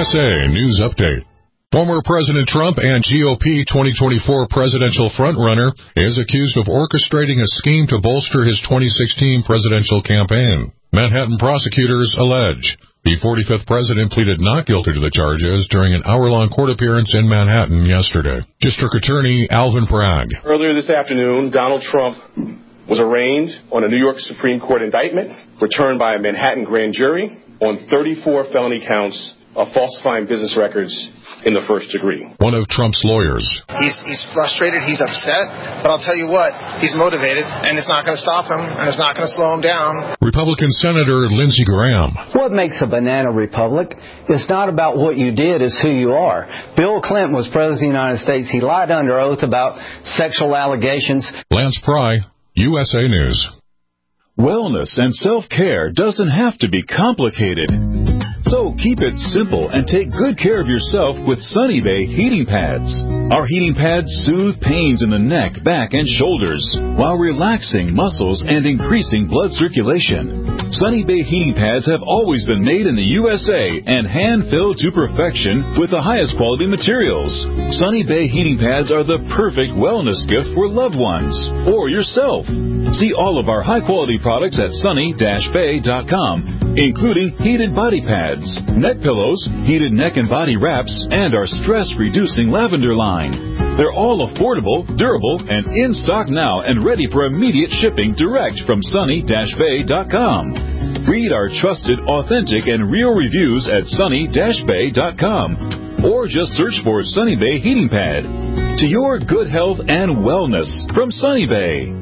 USA News Update. Former President Trump and GOP 2024 presidential frontrunner is accused of orchestrating a scheme to bolster his 2016 presidential campaign. Manhattan prosecutors allege the 45th president pleaded not guilty to the charges during an hour-long court appearance in Manhattan yesterday. District Attorney Alvin Bragg. Earlier this afternoon, Donald Trump was arraigned on a New York Supreme Court indictment returned by a Manhattan grand jury on 34 felony counts of falsifying business records in the first degree. One of Trump's lawyers. He's frustrated, he's upset, but I'll tell you what, he's motivated, and it's not going to stop him, and it's not going to slow him down. Republican Senator Lindsey Graham. What makes a banana republic is not about what you did, it's who you are. Bill Clinton was President of the United States. He lied under oath about sexual allegations. Lance Pry, USA News. Wellness and self-care doesn't have to be complicated. So keep it simple and take good care of yourself with Sunny Bay heating pads. Our heating pads soothe pains in the neck, back, and shoulders while relaxing muscles and increasing blood circulation. Sunny Bay heating pads have always been made in the USA and hand-filled to perfection with the highest quality materials. Sunny Bay heating pads are the perfect wellness gift for loved ones or yourself. See all of our high-quality products at sunny-bay.com, including heated body pads, neck pillows, heated neck and body wraps, and our stress-reducing lavender line. They're all affordable, durable, and in stock now and ready for immediate shipping direct from sunny-bay.com. Read our trusted, authentic, and real reviews at sunny-bay.com or just search for Sunny Bay Heating Pad. To your good health and wellness from Sunny Bay.